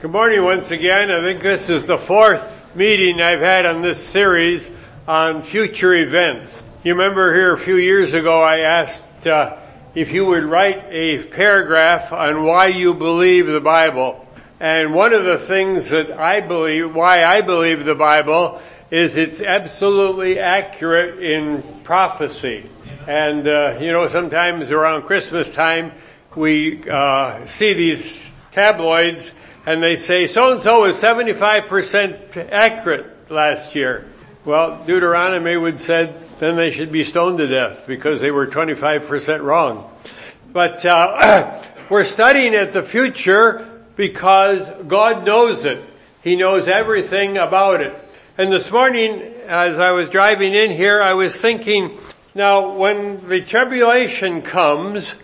Good morning once again. I think this is the fourth meeting I've had on this series on future events. You remember here a few years ago I asked if you would write a paragraph on why you believe the Bible. And one of the things that why I believe the Bible is it's absolutely accurate in prophecy. And sometimes around Christmas time we see these tabloids and they say, so-and-so was 75% accurate last year. Well, Deuteronomy would said then they should be stoned to death because they were 25% wrong. But we're studying at the future because God knows it. He knows everything about it. And this morning, as I was driving in here, I was thinking, now when the tribulation comes,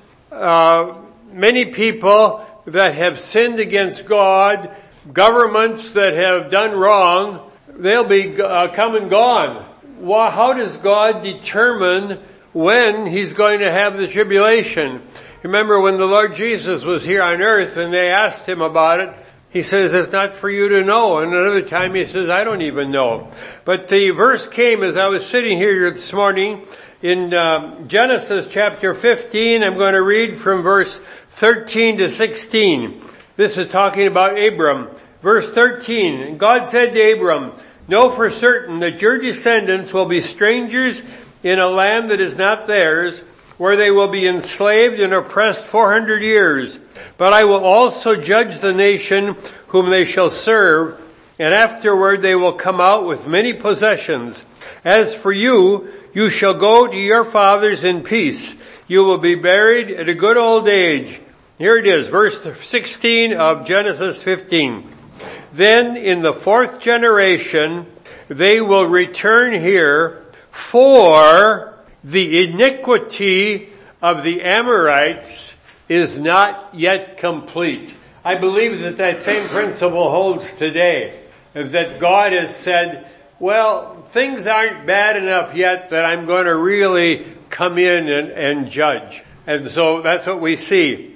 many people that have sinned against God, governments that have done wrong, they'll be come and gone. Well, how does God determine when He's going to have the tribulation? Remember when the Lord Jesus was here on earth and they asked Him about it, He says, it's not for you to know. And another time He says, I don't even know. But the verse came as I was sitting here this morning in Genesis chapter 15. I'm going to read from verse 13 to 16. This is talking about Abram. Verse 13, God said to Abram, know for certain that your descendants will be strangers in a land that is not theirs, where they will be enslaved and oppressed 400 years. But I will also judge the nation whom they shall serve, and afterward they will come out with many possessions. As for you, you shall go to your fathers in peace. You will be buried at a good old age. Here it is, verse 16 of Genesis 15. Then in the fourth generation, they will return here, for the iniquity of the Amorites is not yet complete. I believe that same principle holds today. That God has said, well, things aren't bad enough yet that I'm going to really come in and judge. And so that's what we see.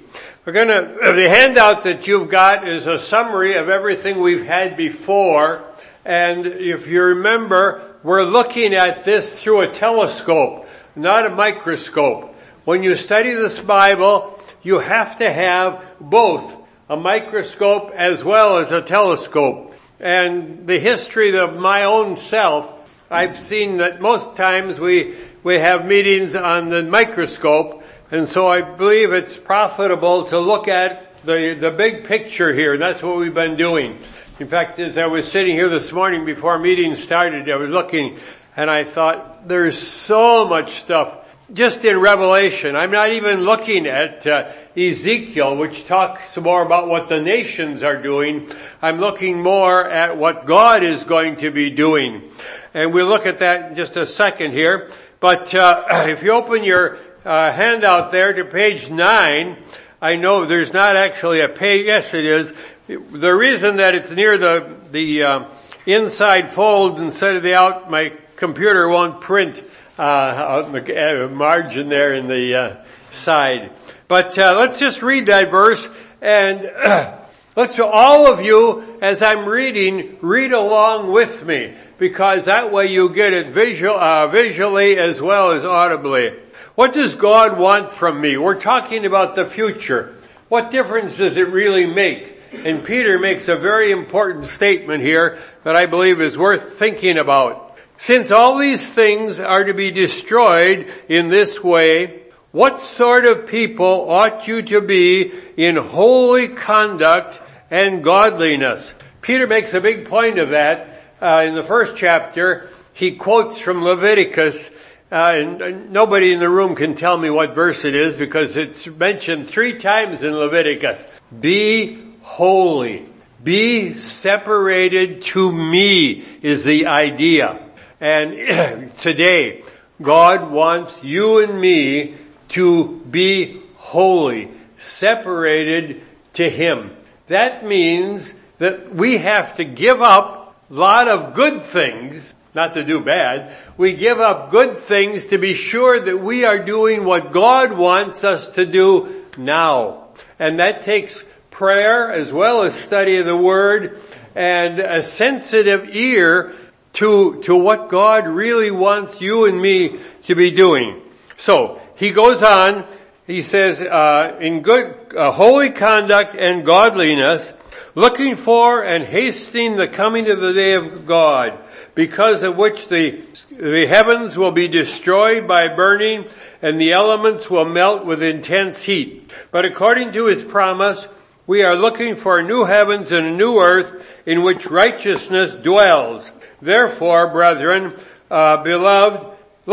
The handout that you've got is a summary of everything we've had before. And if you remember, we're looking at this through a telescope, not a microscope. When you study this Bible, you have to have both a microscope as well as a telescope. And the history of my own self, I've seen that most times we have meetings on the microscope. And so I believe it's profitable to look at the big picture here. And that's what we've been doing. In fact, as I was sitting here this morning before meeting started, I was looking and I thought there's so much stuff just in Revelation. I'm not even looking at Ezekiel, which talks more about what the nations are doing. I'm looking more at what God is going to be doing. And we'll look at that in just a second here. But if you open your handout there to page 9, I know there's not actually a page. Yes, it is. The reason that it's near the inside fold instead of my computer won't print out the margin there in the side. But let's just read that verse, and let's all of you, as I'm reading, read along with me, because that way you get it visually as well as audibly. What does God want from me? We're talking about the future. What difference does it really make? And Peter makes a very important statement here that I believe is worth thinking about. Since all these things are to be destroyed in this way, what sort of people ought you to be in holy conduct and godliness? Peter makes a big point of that. In the first chapter, he quotes from Leviticus. And nobody in the room can tell me what verse it is because it's mentioned 3 times in Leviticus. Be holy. Be separated to me is the idea. And today, God wants you and me to be holy, separated to Him. That means that we have to give up a lot of good things, not to do bad. We give up good things to be sure that we are doing what God wants us to do now. And that takes prayer as well as study of the Word, and a sensitive ear to what God really wants you and me to be doing. So, he goes on, he says, in good, holy conduct and godliness, looking for and hastening the coming of the day of God, because of which the heavens will be destroyed by burning, and the elements will melt with intense heat. But according to his promise, we are looking for new heavens and a new earth in which righteousness dwells. Therefore, brethren, beloved,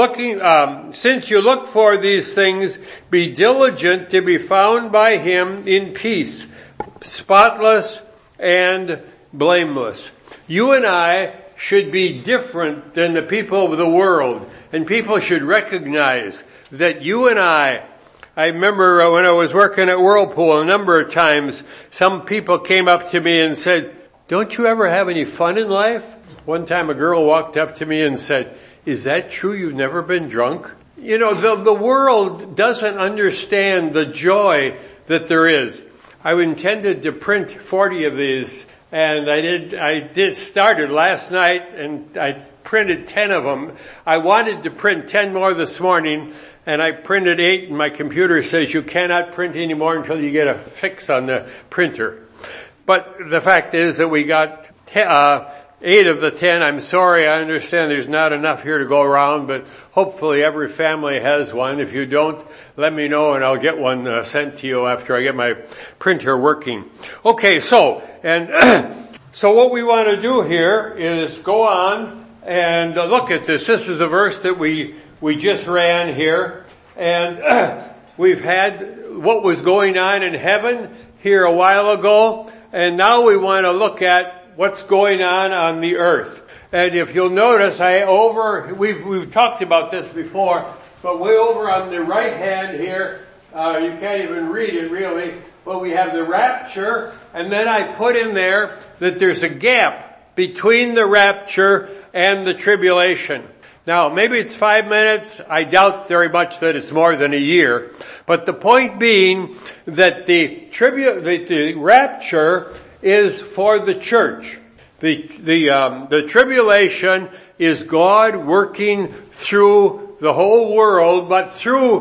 since you look for these things, be diligent to be found by him in peace, spotless and blameless. You and I should be different than the people of the world, and people should recognize that you and I remember when I was working at Whirlpool a number of times, some people came up to me and said, "Don't you ever have any fun in life?" One time a girl walked up to me and said, "Is that true? You've never been drunk?" You know, the world doesn't understand the joy that there is. I intended to print 40 of these, and I started last night, and I printed 10 of them. I wanted to print 10 more this morning, and I printed 8, and my computer says you cannot print anymore until you get a fix on the printer. But the fact is that we got 8 of the 10. I'm sorry, I understand there's not enough here to go around, but hopefully every family has one. If you don't, let me know and I'll get one sent to you after I get my printer working. Okay, so what we want to do here is go on and look at this. This is a verse that we just ran here, and we've had what was going on in heaven here a while ago, and now we want to look at what's going on the earth. And if you'll notice, we've talked about this before, but way over on the right hand here, you can't even read it really, but we have the rapture, and then I put in there that there's a gap between the rapture and the tribulation. Now, maybe it's 5 minutes. I doubt very much that it's more than a year. But the point being that the rapture is for the church. The tribulation is God working through the whole world, but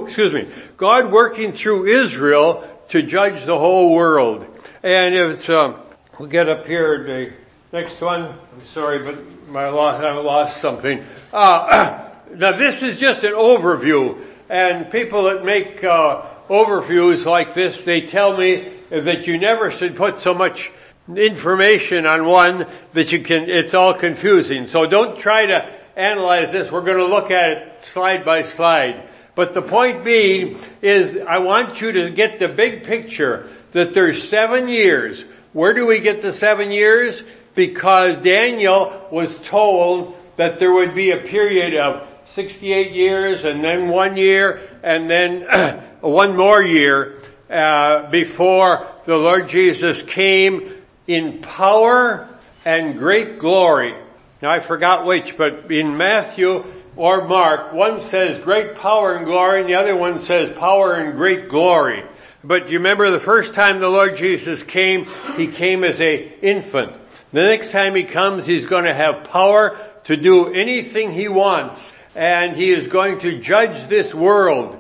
God working through Israel to judge the whole world. And we'll get up here, the next one. I'm sorry, but I lost something. Now this is just an overview, and people that make overviews like this, they tell me that you never should put so much information on one that it's all confusing. So don't try to analyze this. We're going to look at it slide by slide. But the point being is I want you to get the big picture that there's 7 years. Where do we get the 7 years? Because Daniel was told that there would be a period of 68 years and then 1 year and then 1 more year before the Lord Jesus came in power and great glory. Now I forgot which, but in Matthew or Mark, one says great power and glory and the other one says power and great glory. But you remember the first time the Lord Jesus came, he came as an infant. The next time he comes, he's going to have power to do anything he wants, and he is going to judge this world.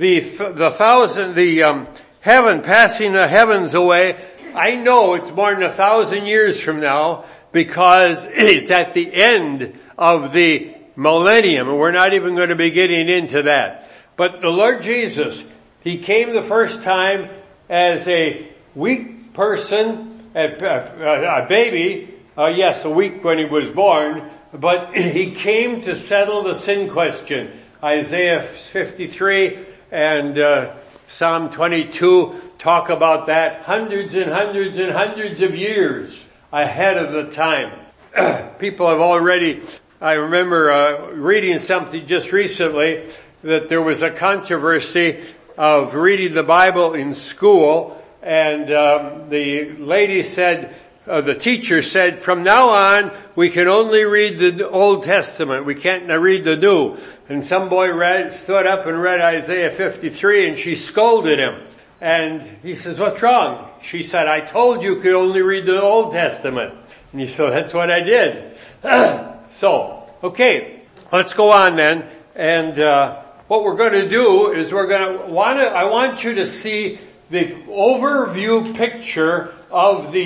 Heaven, passing the heavens away, I know it's more than 1,000 years from now because it's at the end of the millennium, and we're not even going to be getting into that. But the Lord Jesus, he came the first time as a weak person, a baby, a week when he was born, but he came to settle the sin question. Isaiah 53 and Psalm 22 talk about that hundreds and hundreds and hundreds of years ahead of the time. People have already, I remember reading something just recently that there was a controversy of reading the Bible in school, and the lady said, the teacher said, from now on, we can only read the Old Testament. We can't read the New. And some boy stood up and read Isaiah 53, and she scolded him. And he says, what's wrong? She said, I told you could only read the Old Testament. And he said, that's what I did. So, okay, let's go on then. And what we're going to do is I want you to see the overview picture of the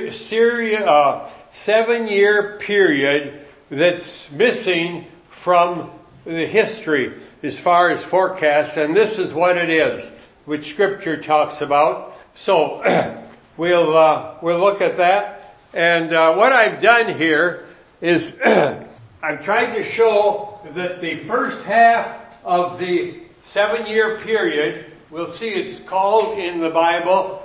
7-year period that's missing from the history as far as forecasts. And this is what it is, which Scripture talks about. So we'll look at that. And what I've done here is I've tried to show that the first half of the 7-year period, we'll see it's called in the Bible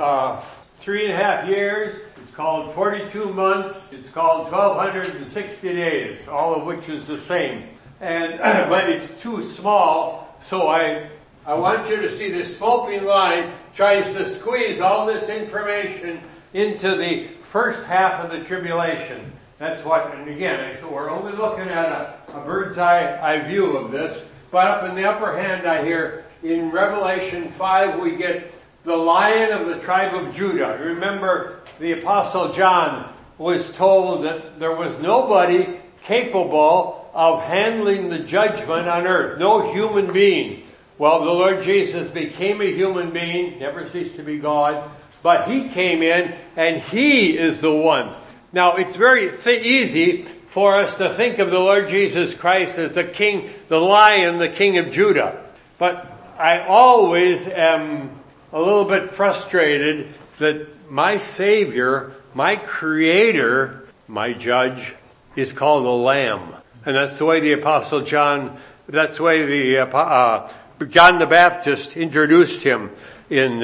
3.5 years. It's called 42 months. It's called 1,260 days, all of which is the same. And but it's too small, so I want you to see this sloping line tries to squeeze all this information into the first half of the tribulation. That's what, and again, so we're only looking at a bird's eye view of this. But up in the upper hand, I hear in Revelation 5, we get the Lion of the tribe of Judah. Remember, the Apostle John was told that there was nobody capable of handling the judgment on earth. No human being. Well, the Lord Jesus became a human being, never ceased to be God, but He came in and He is the one. Now, it's very easy for us to think of the Lord Jesus Christ as the King, the Lion, the King of Judah. But I always am a little bit frustrated that my Savior, my Creator, my Judge, is called the Lamb. And that's the way the Apostle John, that's the way John the Baptist introduced Him in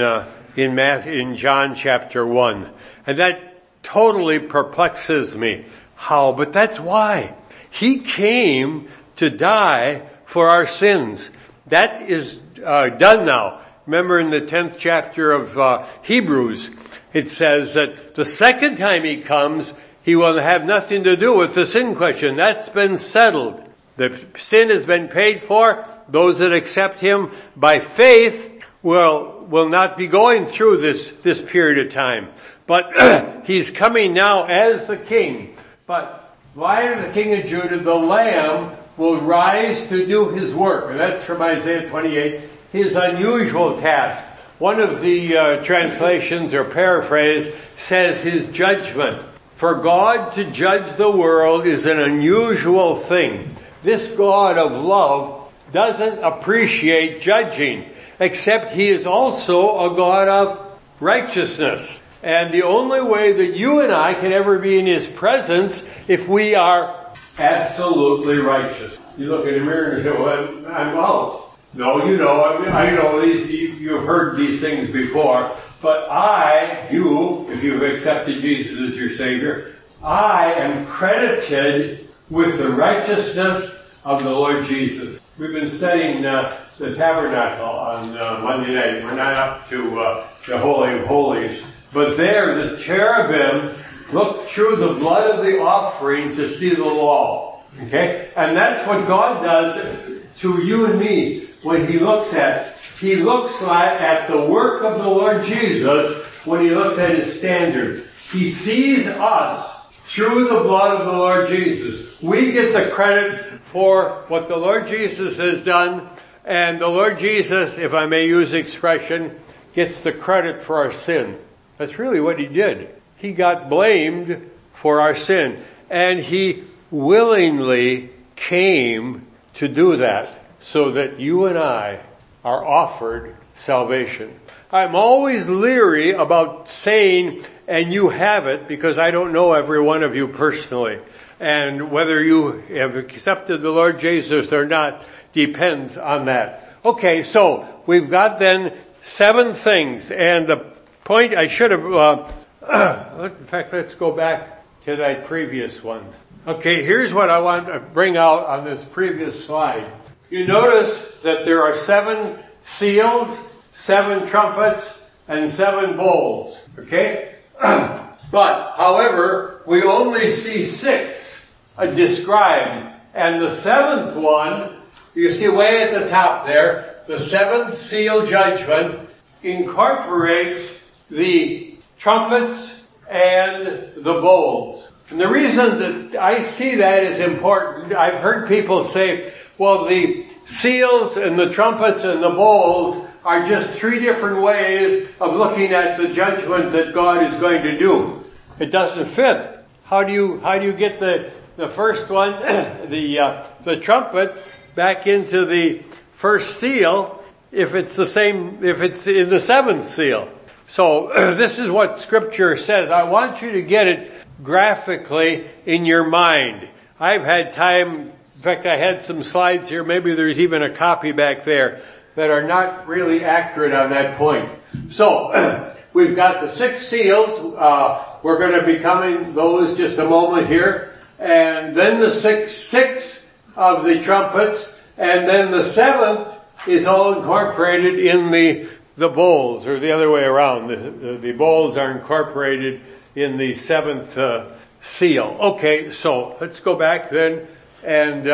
John chapter 1. And that totally perplexes me. How? But that's why. He came to die for our sins. That is done now. Remember in the 10th chapter of Hebrews, it says that the second time He comes, He will have nothing to do with the sin question. That's been settled. The sin has been paid for. Those that accept Him by faith will not be going through this period of time. But He's coming now as the King. But Lion of the King of Judah, the Lamb, will rise to do His work. And that's from Isaiah 28, His unusual task. One of the translations or paraphrase says His judgment. For God to judge the world is an unusual thing. This God of love doesn't appreciate judging, except He is also a God of righteousness. And the only way that you and I can ever be in His presence if we are absolutely righteous. You look in the mirror and say, well, I'm out. No, you know, I know these, you've heard these things before, but if you've accepted Jesus as your Savior, I am credited with the righteousness of the Lord Jesus. We've been studying the tabernacle on Monday night. We're not up to the Holy of Holies. But there, the cherubim looked through the blood of the offering to see the law. Okay? And that's what God does to you and me when He looks at the work of the Lord Jesus when He looks at His standard. He sees us through the blood of the Lord Jesus. We get the credit for what the Lord Jesus has done, and the Lord Jesus, if I may use the expression, gets the credit for our sin. That's really what He did. He got blamed for our sin, and He willingly came to do that so that you and I are offered salvation. I'm always leery about saying, and you have it, because I don't know every one of you personally. And whether you have accepted the Lord Jesus or not depends on that. Okay, so we've got then 7 things. And the point I should have, in fact, let's go back to that previous one. Okay, here's what I want to bring out on this previous slide. You notice that there are 7 seals, 7 trumpets, and 7 bowls. Okay? But, however, we only see 6 described. And the 7th one, you see way at the top there, the 7th seal judgment, incorporates the trumpets and the bowls. And the reason that I see that is important, I've heard people say, well, the seals and the trumpets and the bowls are just three different ways of looking at the judgment that God is going to do. It doesn't fit. How do you get the first one, the trumpet, back into the first seal if it's in the seventh seal? So this is what Scripture says. I want you to get it graphically in your mind. I've had time, in fact I had some slides here, maybe there's even a copy back there, that are not really accurate on that point. So, we've got the 6 seals, we're going to be coming those just a moment here, and then the six of the trumpets, and then the 7th is all incorporated in the bowls, or the other way around. The bowls are incorporated in the 7th seal. Okay, so let's go back then, and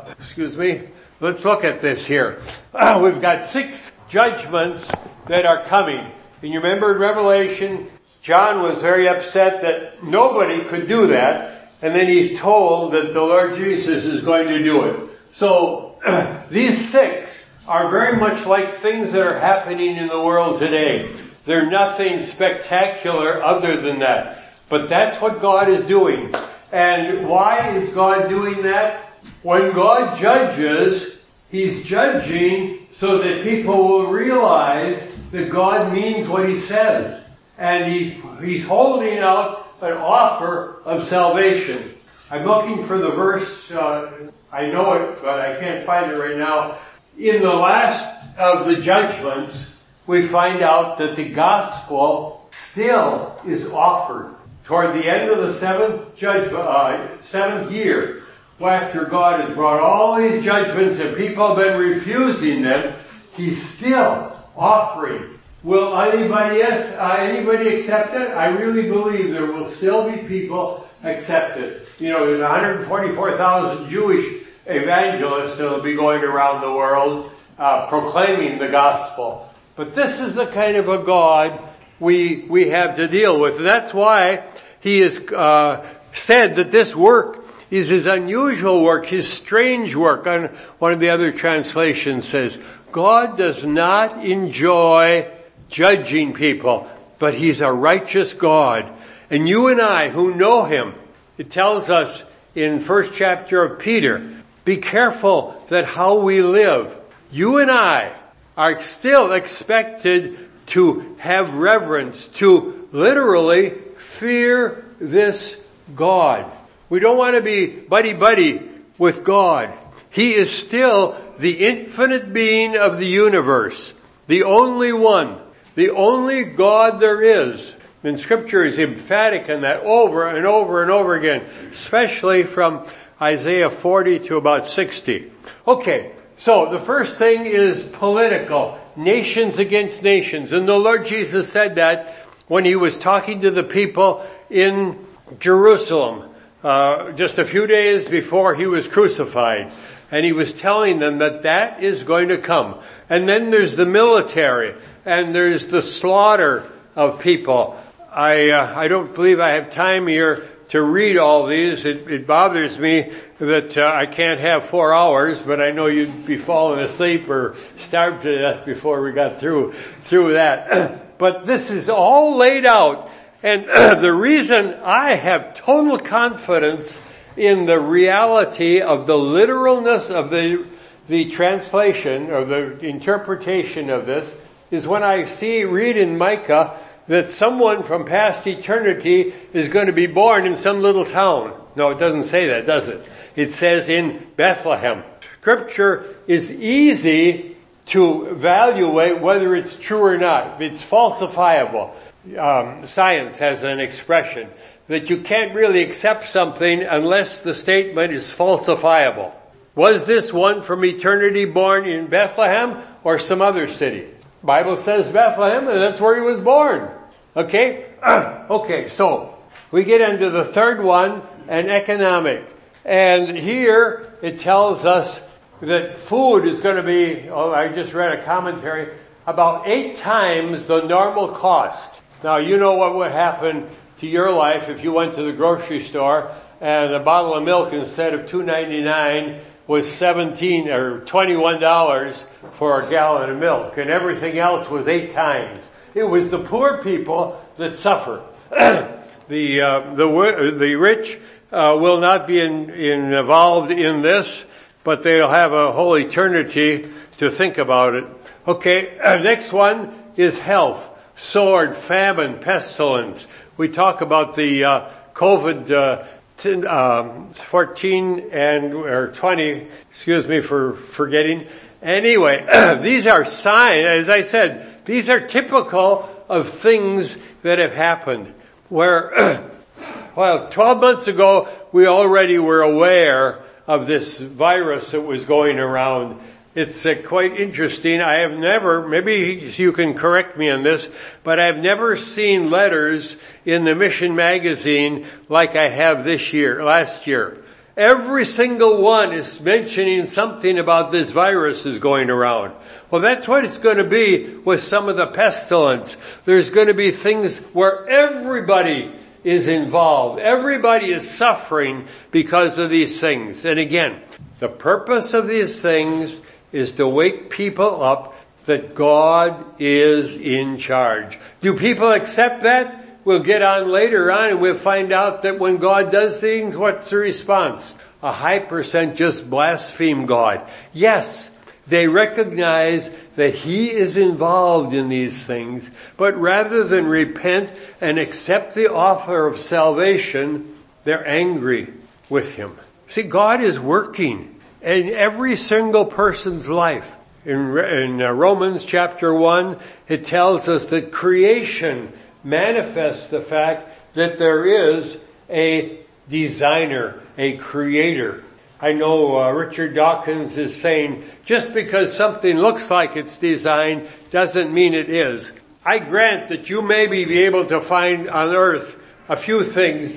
let's look at this here. We've got 6 judgments that are coming. And you remember in Revelation, John was very upset that nobody could do that. And then he's told that the Lord Jesus is going to do it. So, these 6 are very much like things that are happening in the world today. They're nothing spectacular other than that. But that's what God is doing. And why is God doing that? When God judges, He's judging so that people will realize that God means what He says. And He's holding out an offer of salvation. I'm looking for the verse, I know it, but I can't find it right now. In the last of the judgments, we find out that the gospel still is offered. Toward the end of the 7th year, after God has brought all these judgments and people have been refusing them, He's still offering. Will anybody accept it? I really believe there will still be people accept it. There's 144,000 Jewish evangelists that will be going around the world proclaiming the gospel. But this is the kind of a God we have to deal with. And that's why He has said that this work is His unusual work, His strange work. On one of the other translations says, God does not enjoy judging people, but He's a righteous God. And you and I who know Him, it tells us in first chapter of Peter, be careful that how we live. You and I are still expected to have reverence, to literally fear this God. We don't want to be buddy-buddy with God. He is still the infinite being of the universe, the only one, the only God there is. And Scripture is emphatic on that over and over and over again, especially from Isaiah 40 to about 60. Okay, so the first thing is political, nations against nations. And the Lord Jesus said that when He was talking to the people in Jerusalem, just a few days before He was crucified. And He was telling them that is going to come. And then there's the military, and there's the slaughter of people. I don't believe I have time here to read all these. It bothers me that I can't have 4 hours, but I know you'd be falling asleep or starved to death before we got through that. But this is all laid out. And the reason I have total confidence in the reality of the literalness of the translation or the interpretation of this is when I read in Micah that someone from past eternity is going to be born in some little town. No, it doesn't say that, does it? It says in Bethlehem. Scripture is easy to evaluate whether it's true or not. It's falsifiable. Science has an expression that you can't really accept something unless the statement is falsifiable. Was this one from eternity born in Bethlehem or some other city? Bible says Bethlehem, and that's where He was born. Okay? Okay, so we get into the third one, an economic. And here it tells us that food is going to be, I just read a commentary, about 8 times the normal cost. Now, you know what would happen to your life if you went to the grocery store and a bottle of milk instead of $2.99 was $17 or $21 for a gallon of milk, and everything else was 8 times. It was the poor people that suffer. The rich will not be involved in this, but they'll have a whole eternity to think about it. Okay, next one is health. Sword, famine, pestilence. We talk about the COVID 14 or 20, excuse me for forgetting. Anyway, these are signs, as I said, these are typical of things that have happened. Where, 12 months ago, we already were aware of this virus that was going around. It's quite interesting. I have never, maybe you can correct me on this, but I've never seen letters in the Mission magazine like I have last year. Every single one is mentioning something about this virus is going around. Well, that's what it's going to be with some of the pestilence. There's going to be things where everybody is involved. Everybody is suffering because of these things. And again, the purpose of these things is to wake people up that God is in charge. Do people accept that? We'll get on later on and we'll find out that when God does things, what's the response? A high percent just blaspheme God. Yes, they recognize that He is involved in these things, but rather than repent and accept the offer of salvation, they're angry with Him. See, God is working in every single person's life. In Romans chapter 1, it tells us that creation manifests the fact that there is a designer, a creator. I know Richard Dawkins is saying, just because something looks like it's designed doesn't mean it is. I grant that you may be able to find on earth a few things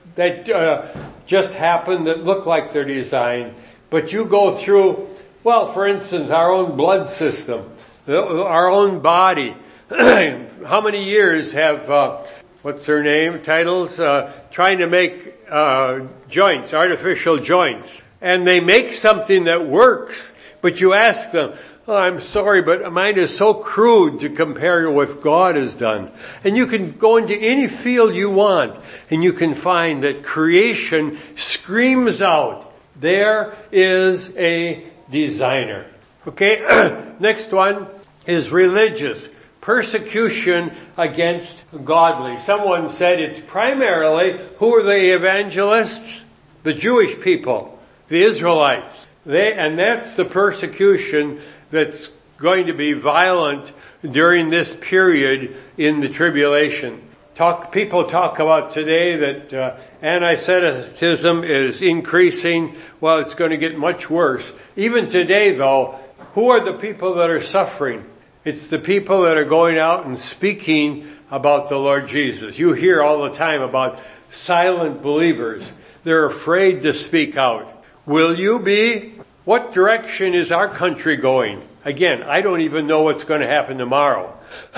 that just happen that look like they're designed. But you go through, well, for instance, our own blood system, our own body. How many years have, what's their name, titles, trying to make joints, artificial joints. And they make something that works, but you ask them, oh, I'm sorry, but mine is so crude to compare with what God has done. And you can go into any field you want, and you can find that creation screams out, there is a designer. Okay, next one is religious. Persecution against godly. Someone said it's primarily, who are the evangelists? The Jewish people, the Israelites. And that's the persecution that's going to be violent during this period in the tribulation. People talk about today that anti-Semitism is increasing. Well, it's going to get much worse. Even today, though, who are the people that are suffering? It's the people that are going out and speaking about the Lord Jesus. You hear all the time about silent believers. They're afraid to speak out. Will you be? What direction is our country going? Again, I don't even know what's going to happen tomorrow.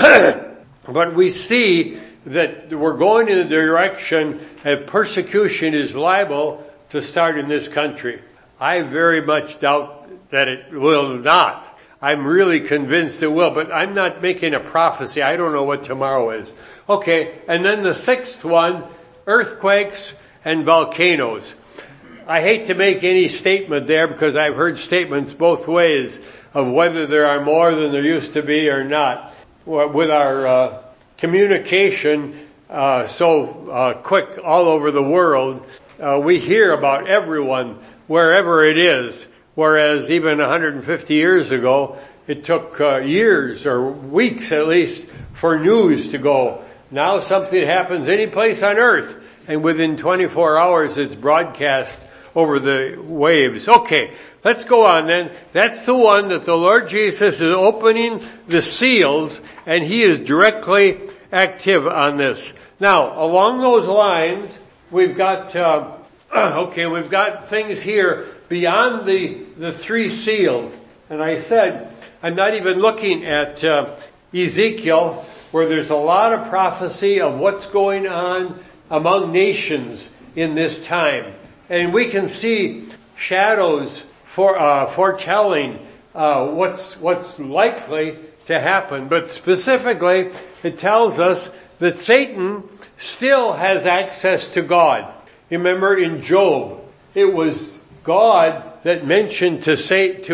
But we see that we're going in the direction that persecution is liable to start in this country. I very much doubt that it will not. I'm really convinced it will, but I'm not making a prophecy. I don't know what tomorrow is. Okay, and then the sixth one, earthquakes and volcanoes. I hate to make any statement there because I've heard statements both ways of whether there are more than there used to be or not. With our communication so quick all over the world, we hear about everyone wherever it is. Whereas even 150 years ago, it took years or weeks at least for news to go. Now something happens any place on earth, and within 24 hours it's broadcast over the waves. Okay, let's go on then. That's the one that the Lord Jesus is opening the seals, and He is directly active on this. Now, along those lines, we've got we've got things here beyond the 3 seals. And I said, I'm not even looking at Ezekiel, where there's a lot of prophecy of what's going on among nations in this time. And we can see shadows foretelling what's likely to happen. But specifically, it tells us that Satan still has access to God. Remember in Job, it was God that mentioned to Satan,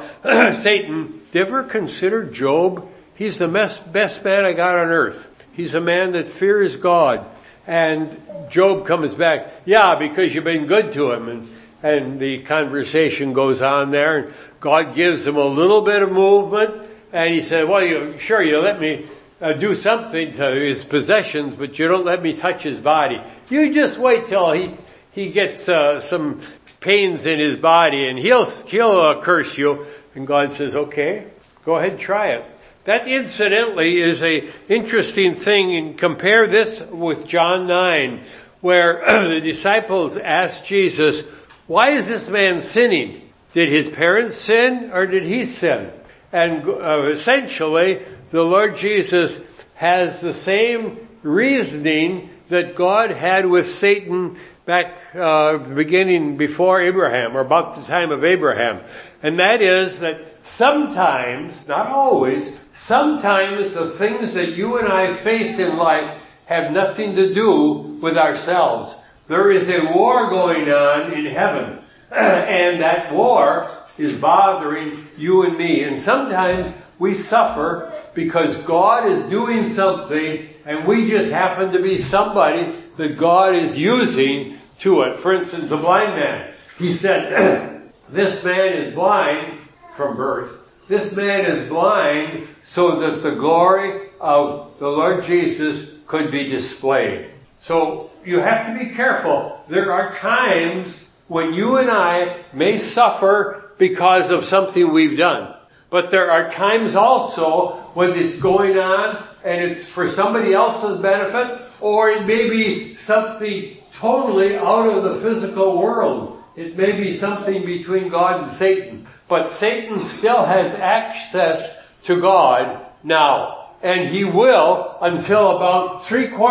"Do you ever consider Job? He's the best man I got on earth. He's a man that fears God." And Job comes back, "Yeah, because you've been good to him." And the conversation goes on there, and God gives him a little bit of movement, and he said, "Well, you let me do something to his possessions, but you don't let me touch his body. You just wait till he gets some pains in his body, and he'll curse you." And God says, "Okay, go ahead and try it." That incidentally is a interesting thing, and compare this with John 9, where the disciples asked Jesus, "Why is this man sinning? Did his parents sin or did he sin?" And essentially, the Lord Jesus has the same reasoning that God had with Satan back beginning before Abraham, or about the time of Abraham. And that is that sometimes, not always, sometimes the things that you and I face in life have nothing to do with ourselves. There is a war going on in heaven, and that war is bothering you and me. And sometimes we suffer because God is doing something, and we just happen to be somebody that God is using to it. For instance, the blind man. He said, "This man is blind from birth. This man is blind so that the glory of the Lord Jesus could be displayed." So you have to be careful. There are times when you and I may suffer because of something we've done. But there are times also when it's going on and it's for somebody else's benefit, or it may be something totally out of the physical world. It may be something between God and Satan. But Satan still has access to God now. And he will until about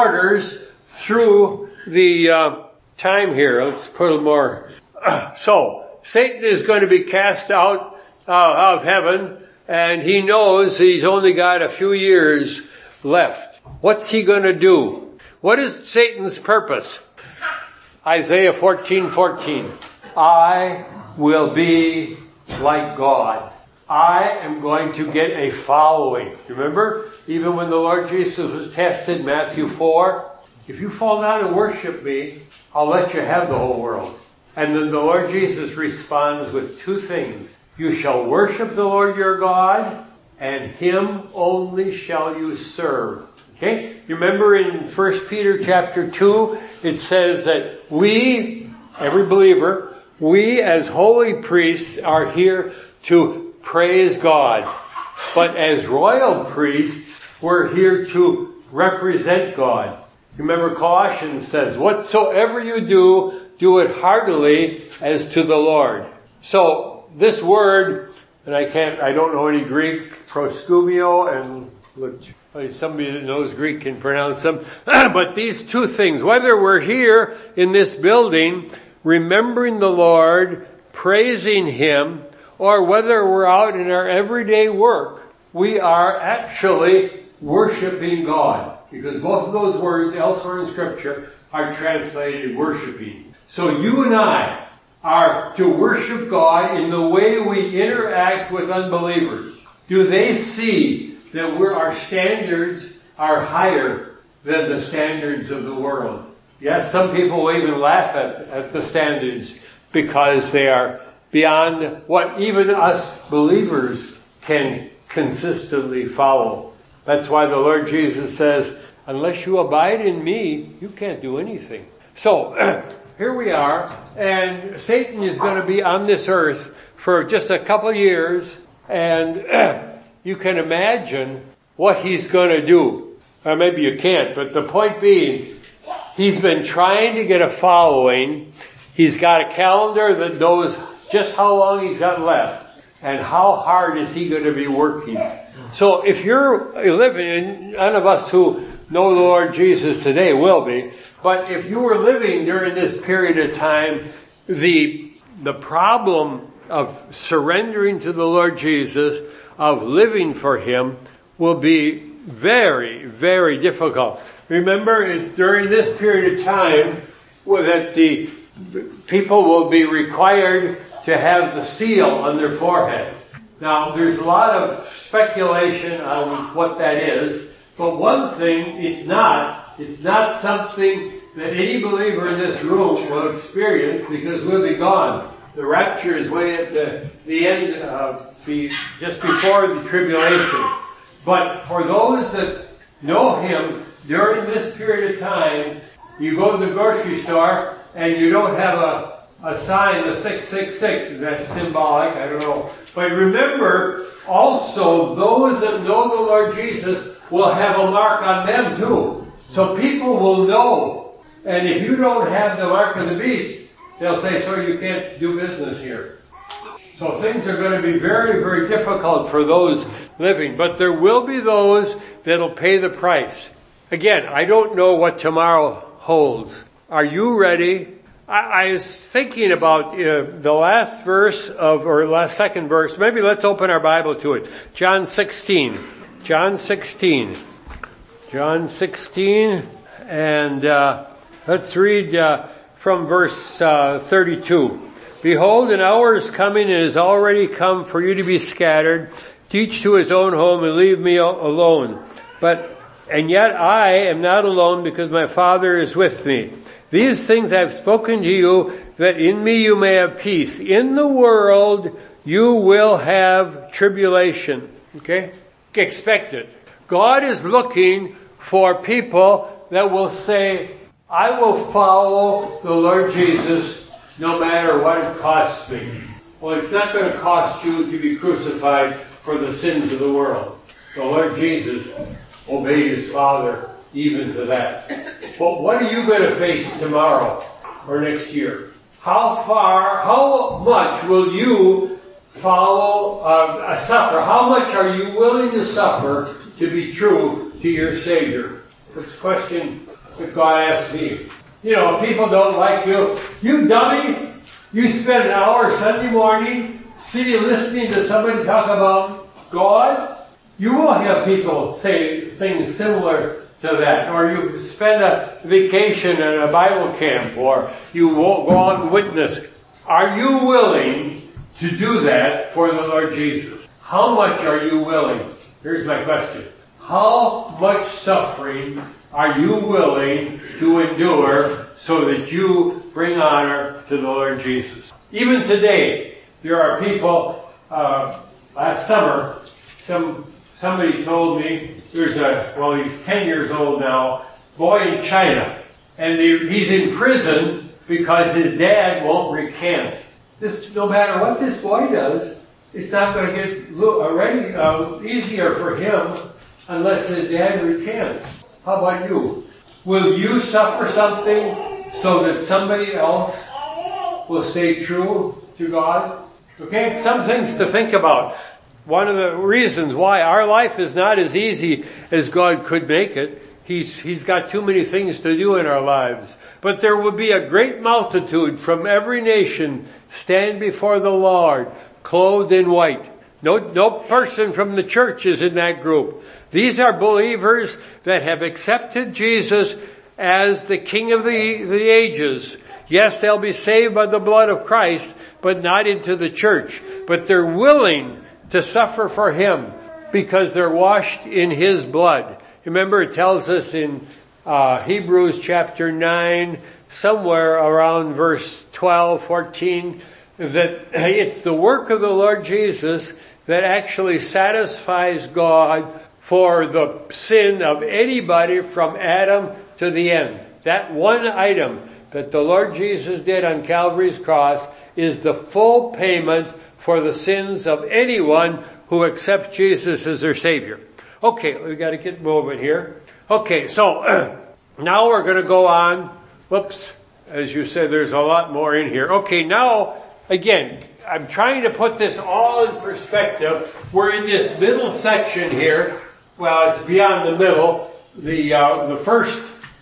3/4 through the time here. Let's put a more. So, Satan is going to be cast out of heaven, and he knows he's only got a few years left. What's he going to do? What is Satan's purpose? Isaiah 14:14. "I will be like God. I am going to get a following." Remember, even when the Lord Jesus was tested, Matthew 4, "If you fall down and worship me, I'll let you have the whole world." And then the Lord Jesus responds with two things. "You shall worship the Lord your God, and him only shall you serve." Okay? You remember in 1 Peter chapter 2, it says that we, every believer, we as holy priests are here to praise God. But as royal priests, we're here to represent God. Remember Colossians says, "Whatsoever you do, do it heartily as to the Lord." So this word, and I don't know any Greek, proskubio and somebody that knows Greek can pronounce them. But these two things, whether we're here in this building, remembering the Lord, praising him, or whether we're out in our everyday work, we are actually worshiping God. Because both of those words elsewhere in Scripture are translated worshiping. So you and I are to worship God in the way we interact with unbelievers. Do they see that our standards are higher than the standards of the world? Yes, some people will even laugh at the standards because they are beyond what even us believers can consistently follow. That's why the Lord Jesus says, "Unless you abide in me, you can't do anything." So, here we are, and Satan is going to be on this earth for just a couple years, and you can imagine what he's going to do. Or maybe you can't, but the point being, he's been trying to get a following. He's got a calendar that knows just how long he's got left. and how hard is he going to be working? So if you're living, and none of us who know the Lord Jesus today will be, but if you were living during this period of time, the problem of surrendering to the Lord Jesus, of living for Him, will be very, very difficult. Remember, it's during this period of time that the people will be required to have the seal on their forehead. Now, there's a lot of speculation on what that is, but one thing, it's not something that any believer in this room will experience because we'll be gone. The rapture is way at the end, just before the tribulation. But for those that know Him during this period of time, you go to the grocery store and you don't have a sign of 666. That's symbolic, I don't know. But remember, also, those that know the Lord Jesus will have a mark on them too. So people will know. And if you don't have the mark of the beast, they'll say, "Sir, you can't do business here." So things are going to be very, very difficult for those living. But there will be those that'll pay the price. Again, I don't know what tomorrow holds. Are you ready? I was thinking about the last verse second verse. Maybe let's open our Bible to it. John 16. And let's read from verse 32. "Behold, an hour is coming and is already come for you to be scattered, each to his own home, and leave me alone. And yet I am not alone, because my Father is with me. These things I have spoken to you, that in me you may have peace. In the world you will have tribulation." Okay? Expect it. God is looking for people that will say, "I will follow the Lord Jesus no matter what it costs me." Well, it's not going to cost you to be crucified for the sins of the world. The Lord Jesus obeyed His Father even to that. But what are you going to face tomorrow or next year? How much will you suffer? How much are you willing to suffer to be true to your Savior? That's a question that God asks me. You know, people don't like you. You dummy! You spend an hour Sunday morning sitting listening to somebody talk about God. You will have people say things similar to that. Or you spend a vacation at a Bible camp, or you won't go out and witness. Are you willing to do that for the Lord Jesus? How much are you willing? Here's my question. How much suffering are you willing to endure so that you bring honor to the Lord Jesus? Even today, there are people, last summer, somebody told me, he's 10 years old now, boy in China, and he's in prison because his dad won't recant. No matter what this boy does, it's not going to get easier for him unless his dad recants. How about you? Will you suffer something so that somebody else will stay true to God? Okay, some things to think about. One of the reasons why our life is not as easy as God could make it, He's got too many things to do in our lives. But there will be a great multitude from every nation stand before the Lord, clothed in white. No person from the church is in that group. These are believers that have accepted Jesus as the King of the ages. Yes, they'll be saved by the blood of Christ, but not into the church. But they're willing to suffer for Him because they're washed in His blood. Remember, it tells us in Hebrews chapter 9, somewhere around verse 12, 14, that it's the work of the Lord Jesus that actually satisfies God for the sin of anybody from Adam to the end. That one item that the Lord Jesus did on Calvary's cross is the full payment for the sins of anyone who accepts Jesus as their Savior. Okay, we got to get moving here. Okay, so now we're going to go on. Whoops, as you said, there's a lot more in here. Okay, now again, I'm trying to put this all in perspective. We're in this middle section here. Well, it's beyond the middle. The first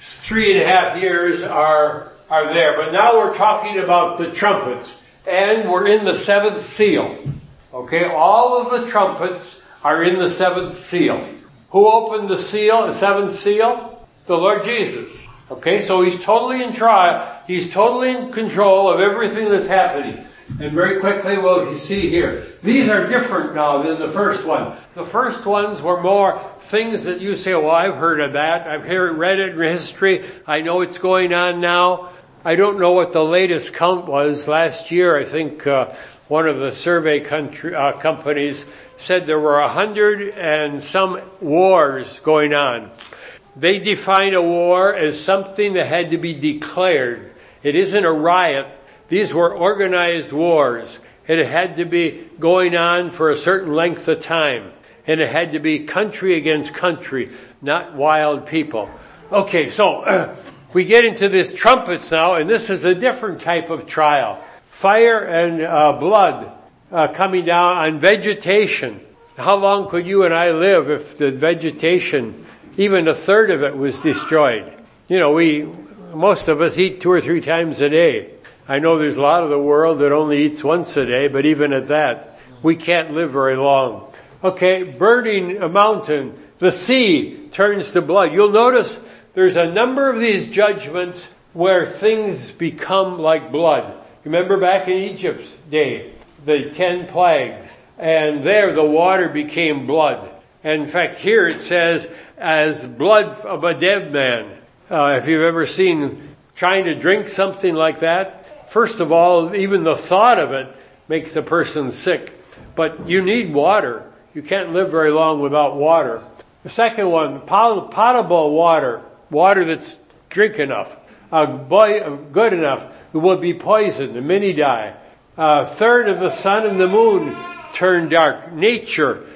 3.5 years are there. But now we're talking about the trumpets. And we're in the 7th seal. Okay, all of the trumpets are in the 7th seal. Who opened the seal, the 7th seal? The Lord Jesus. Okay, so He's totally in trial. He's totally in control of everything that's happening. And very quickly we'll see here. These are different now than the first one. The first ones were more things that you say, well, I've heard of that. I've read it in history. I know it's going on now. I don't know what the latest count was. Last year, I think one of the survey companies said there were 100 and some wars going on. They define a war as something that had to be declared. It isn't a riot. These were organized wars. It had to be going on for a certain length of time. And it had to be country against country, not wild people. Okay, so we get into this trumpets now, and this is a different type of trial. Fire and blood coming down on vegetation. How long could you and I live if the vegetation, even a third of it, was destroyed? You know, most of us eat 2 or 3 times a day. I know there's a lot of the world that only eats once a day, but even at that, we can't live very long. Okay, burning a mountain. The sea turns to blood. You'll notice there's a number of these judgments where things become like blood. Remember back in Egypt's day, the 10 plagues. And there the water became blood. And in fact, here it says, as blood of a dead man. If you've ever seen trying to drink something like that, first of all, even the thought of it makes a person sick. But you need water. You can't live very long without water. The second one, potable water. Water that's drink enough, good enough, it will be poisoned, and many die. A third of the sun and the moon turn dark. Nature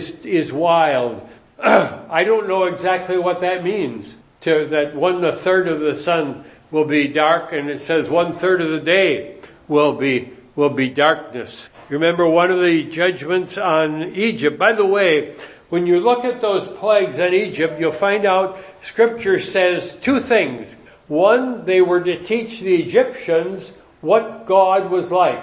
is wild. I don't know exactly what that means. That 1/3 of the sun will be dark, and it says 1/3 of the day will be darkness. Remember one of the judgments on Egypt. By the way, when you look at those plagues on Egypt, you'll find out Scripture says 2 things. One, they were to teach the Egyptians what God was like.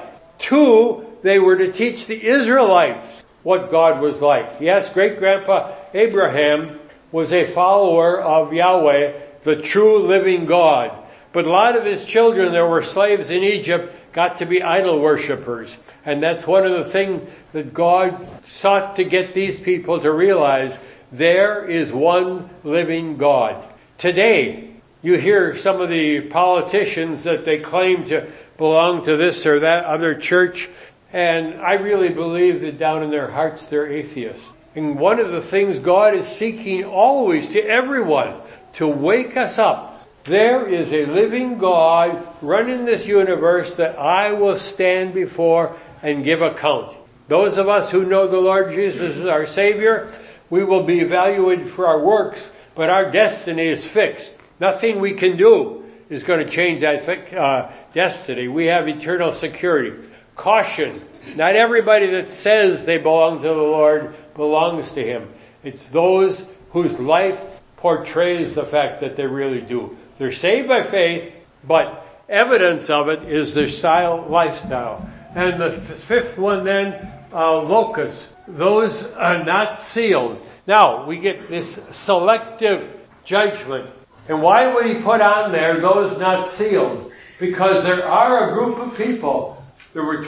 2, they were to teach the Israelites what God was like. Yes, great-grandpa Abraham was a follower of Yahweh, the true living God. But a lot of his children that were slaves in Egypt got to be idol worshippers. And that's one of the things that God sought to get these people to realize. There is one living God. Today, you hear some of the politicians that they claim to belong to this or that other church, and I really believe that down in their hearts they're atheists. And one of the things God is seeking always to everyone, to wake us up. There is a living God running this universe that I will stand before and give account. Those of us who know the Lord Jesus as our Savior, we will be evaluated for our works, but our destiny is fixed. Nothing we can do is going to change that destiny. We have eternal security. Caution. Not everybody that says they belong to the Lord belongs to Him. It's those whose life portrays the fact that they really do. They're saved by faith, but evidence of it is their lifestyle. And the 5th one then, locusts. Those are not sealed. Now, we get this selective judgment. And why would He put on there those not sealed? Because there are a group of people. There were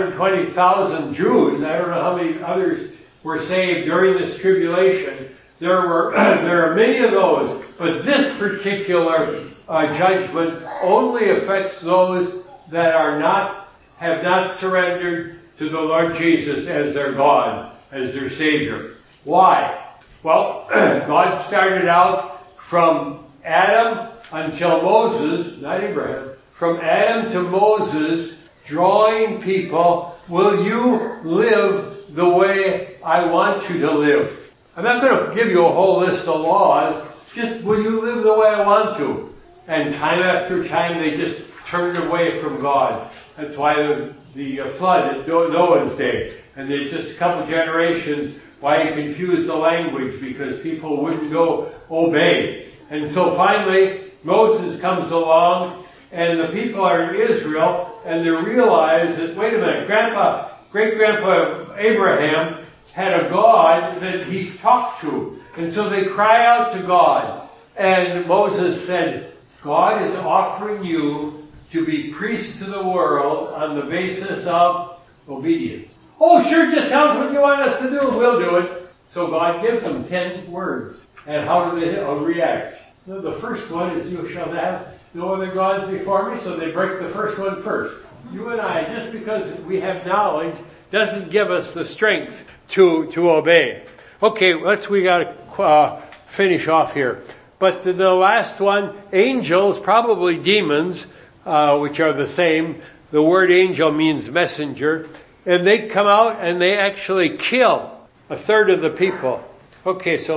120,000 Jews. I don't know how many others were saved during this tribulation. There are many of those. But this particular judgment only affects those that have not surrendered to the Lord Jesus as their God, as their Savior. Why? Well, God started out from Adam until Moses, not Abraham, from Adam to Moses, drawing people, will you live the way I want you to live? I'm not going to give you a whole list of laws, just will you live the way I want to? And time after time they just turned away from God. That's why the flood at Noah's day. And then just a couple generations, why he confused the language, because people wouldn't go obey. And so finally, Moses comes along, and the people are in Israel, and they realize that, wait a minute, great-grandpa Abraham had a God that he talked to. And so they cry out to God. And Moses said, God is offering you to be priests to the world on the basis of obedience. Oh, sure, just tell us what you want us to do, we'll do it. So God gives them 10 words. And how do they react? The first one is, you shall have no other gods before me, so they break the first one first. You and I, just because we have knowledge, doesn't give us the strength to obey. Okay, we gotta finish off here. But the last one, angels, probably demons, which are the same. The word angel means messenger. And they come out and they actually kill a third of the people. Okay, so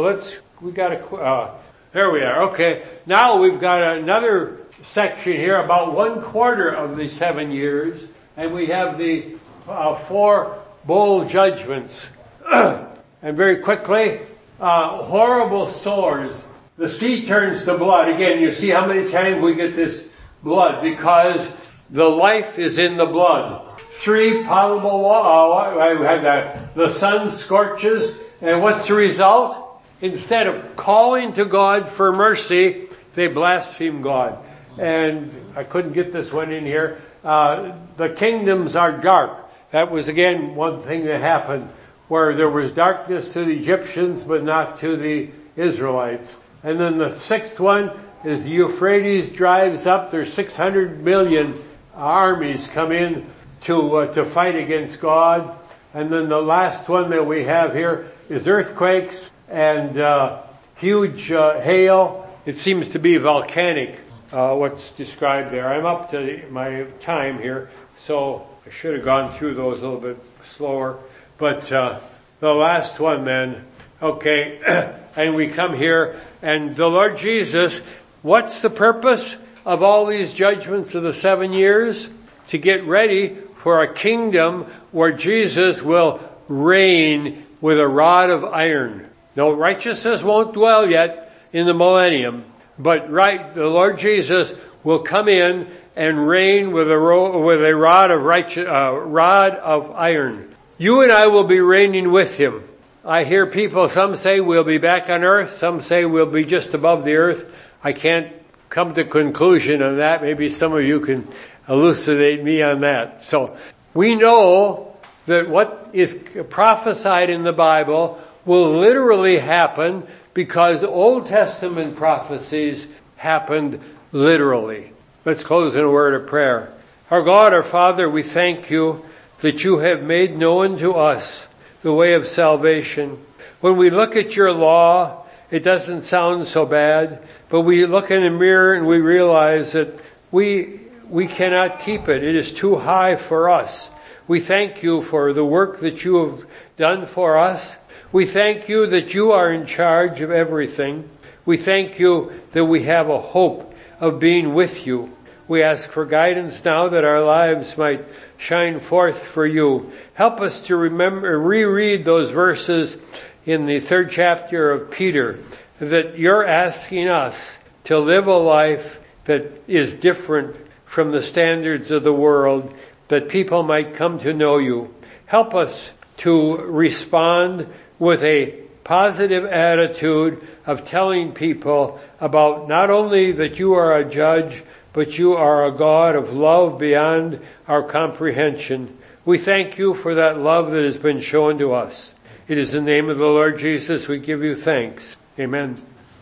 there we are. Okay, now we've got another section here, about 1/4 of the 7 years. And we have the 4 bowl judgments. And very quickly, horrible sores. The sea turns to blood. Again, you see how many times we get this blood, because the life is in the blood. 3 potable water. The sun scorches, and what's the result? Instead of calling to God for mercy, they blaspheme God. And I couldn't get this one in here. The kingdoms are dark. That was again one thing that happened, where there was darkness to the Egyptians, but not to the Israelites. And then the 6th one is the Euphrates dries up. There's 600 million armies come in to fight against God. And then the last one that we have here is earthquakes and huge hail. It seems to be volcanic, what's described there. I'm up to my time here, so I should have gone through those a little bit slower. But the last one then, okay, and we come here, and the Lord Jesus, what's the purpose of all these judgments of the 7 years? To get ready for a kingdom where Jesus will reign with a rod of iron. No, righteousness won't dwell yet in the millennium, but the Lord Jesus will come in and reign with a rod of iron. You and I will be reigning with him. I hear people, some say we'll be back on earth, some say we'll be just above the earth. I can't come to a conclusion on that. Maybe some of you can elucidate me on that. So we know that what is prophesied in the Bible will literally happen, because Old Testament prophecies happened literally. Let's close in a word of prayer. Our God, our Father, we thank you that you have made known to us the way of salvation. When we look at your law, it doesn't sound so bad, but we look in the mirror and we realize that we cannot keep it. It is too high for us. We thank you for the work that you have done for us. We thank you that you are in charge of everything. We thank you that we have a hope of being with you. We ask for guidance now that our lives might shine forth for you. Help us to reread those verses in the 3rd chapter of Peter, that you're asking us to live a life that is different from the standards of the world, that people might come to know you. Help us to respond with a positive attitude of telling people about not only that you are a judge, but you are a God of love beyond our comprehension. We thank you for that love that has been shown to us. It is in the name of the Lord Jesus we give you thanks. Amen.